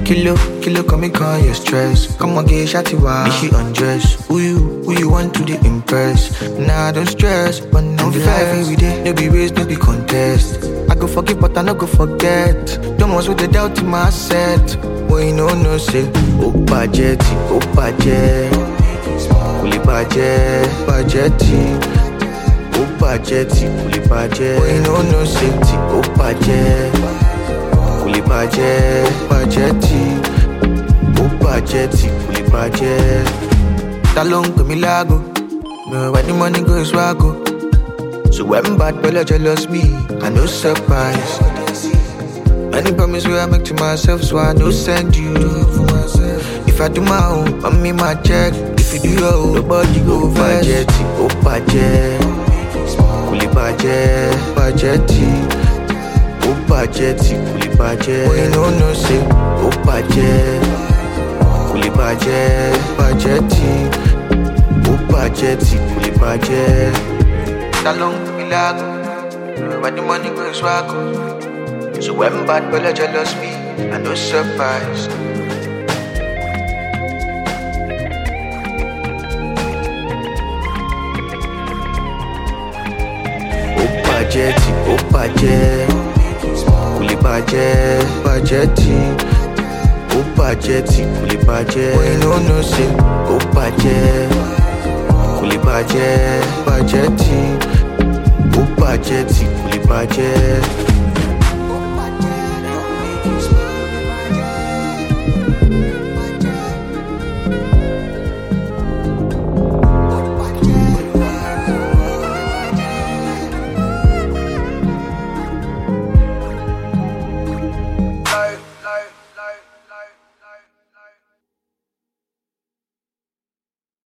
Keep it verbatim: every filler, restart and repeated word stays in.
Kilo, kilo, come and call your stress. Come on, get shotty wa. Make she undress. Who you, who you want to the impress? Nah, don't stress, but no be life every day. No be race, no be contest. I go forgive, but I no go forget. Don't mess with the doubt in my set. When you know, no say, oh, budget, oh, budget. Kuli budget, budgeting. Oh, budget, kuli budget. When you know, no say, oh, budget. Kuli budget, budgeting. Oh, budget, kuli budget. Talon come lago. No, where the money goes, wago. So when bad fella jealous me, I no surprise. Any promise where I make to myself, so I no send you. If I do my own, I me my check. If you do your own, nobody go budget. Oh, budget. Kuli budget, budgeting. Oh, budget, kuli budget. When you know, no say, oh, budget. Kuli budget, budgeting. Oh, budget, kuli budget. Talon milago, where the money goes wago. So when bad fella jealous me, I no surprise. Oh, budget, oh, budget. Kuli budget, budgeting. Oh, budget, kuli budget. When you know, no say, oh, budget. Kuli budget, budgeting. Oh, budget, kuli budget.